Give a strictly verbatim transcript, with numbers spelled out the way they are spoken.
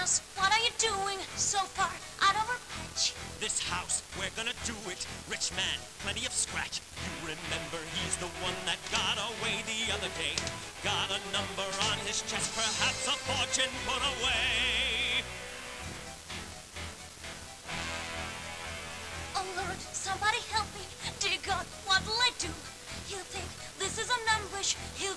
boss, what are you doing so far out of our patch? This house, we're gonna do it. Rich man, plenty of scratch. You remember he's the one that got away the other day. Got a number on his chest, perhaps a fortune put away. Oh Lord, somebody help me. Dear God, what'll I do? He'll think this is an ambush. He'll